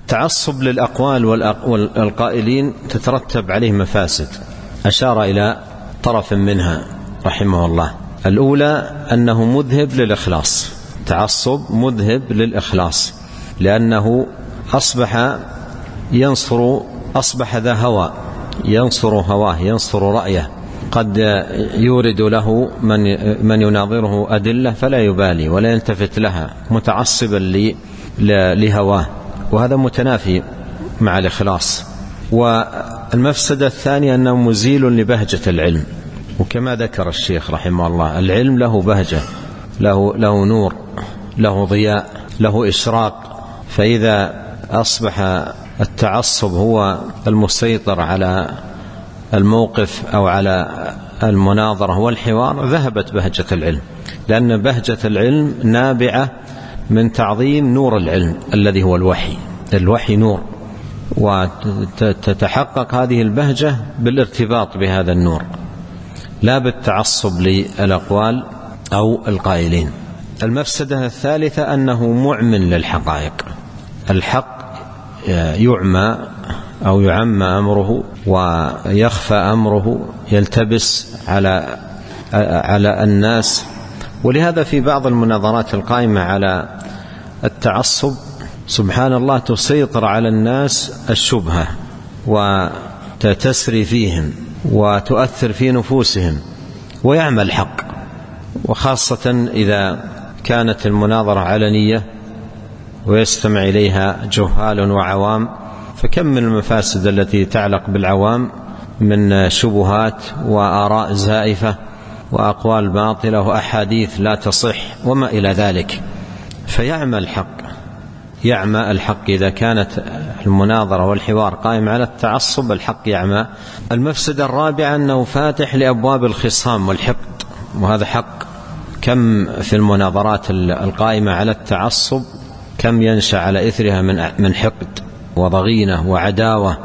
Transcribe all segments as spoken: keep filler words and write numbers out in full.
التعصب للأقوال والقائلين تترتب عليه مفاسد، أشار إلى طرف منها رحمه الله. الأولى أنه مذهب للإخلاص، تعصب مذهب للإخلاص، لأنه أصبح ينصر أصبح ذا هوى، ينصر هواه، ينصر رأيه، قد يورد له من من يناظره أدلة فلا يبالي ولا يلتفت لها، متعصبا لهواه، وهذا متنافي مع الإخلاص. والمفسدة الثانية أنه مزيل لبهجة العلم، وكما ذكر الشيخ رحمه الله العلم له بهجة، له, له نور، له ضياء، له إشراق. فإذا أصبح التعصب هو المسيطر على الموقف أو على المناظرة والحوار ذهبت بهجة العلم، لأن بهجة العلم نابعة من تعظيم نور العلم الذي هو الوحي. الوحي نور، وتتحقق هذه البهجة بالارتباط بهذا النور، لا بالتعصب للأقوال أو القائلين. المفسدة الثالثة أنه معمن للحقائق، الحق يعمى أو يعمى أمره ويخفى أمره، يلتبس على على الناس. ولهذا في بعض المناظرات القائمة على التعصب سبحان الله تسيطر على الناس الشبهة وتسري فيهم وتؤثر في نفوسهم ويعمى الحق، وخاصة إذا كانت المناظرة علنية ويستمع إليها جهال وعوام، فكم من المفاسد التي تعلق بالعوام من شبهات وآراء زائفة وأقوال باطلة وأحاديث لا تصح وما إلى ذلك. فيعمى الحق، يعمى الحق إذا كانت المناظرة والحوار قائم على التعصب، الحق يعمى. المفسدة الرابعة أنه فاتح لأبواب الخصام والحقد، وهذا حق. كم في المناظرات القائمة على التعصب كم ينشأ على إثرها من من حقد وضغينة وعداوة.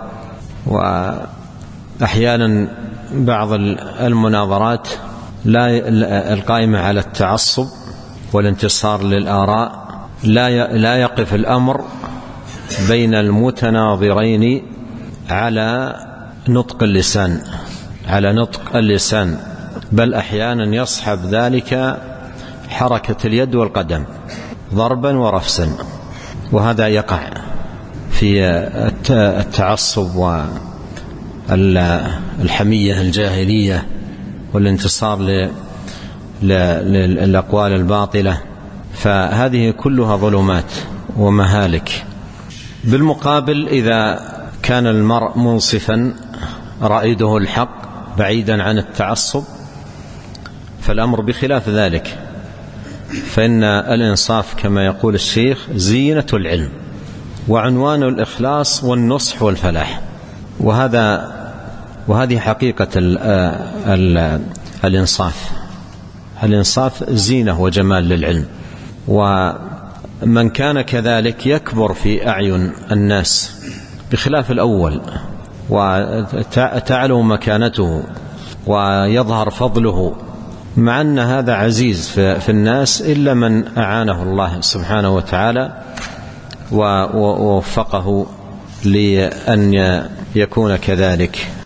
وأحيانا بعض المناظرات لا القائمة على التعصب والانتصار للآراء لا لا يقف الأمر بين المتناظرين على نطق اللسان على نطق اللسان بل أحيانا يصحب ذلك حركة اليد والقدم ضربا ورفسا، وهذا يقع في التعصب والحمية الجاهلية والانتصار للأقوال الباطلة. فهذه كلها ظلمات ومهالك. بالمقابل إذا كان المرء منصفا رائده الحق بعيدا عن التعصب فالأمر بخلاف ذلك، فإن الإنصاف كما يقول الشيخ زينة العلم وعنوان الإخلاص والنصح والفلاح. وهذا وهذه حقيقة ال ال الإنصاف. الإنصاف زينة وجمال للعلم، ومن كان كذلك يكبر في أعين الناس بخلاف الأول، وتعلو مكانته ويظهر فضله، مع أن هذا عزيز في الناس إلا من أعانه الله سبحانه وتعالى ووفقه لأن يكون كذلك.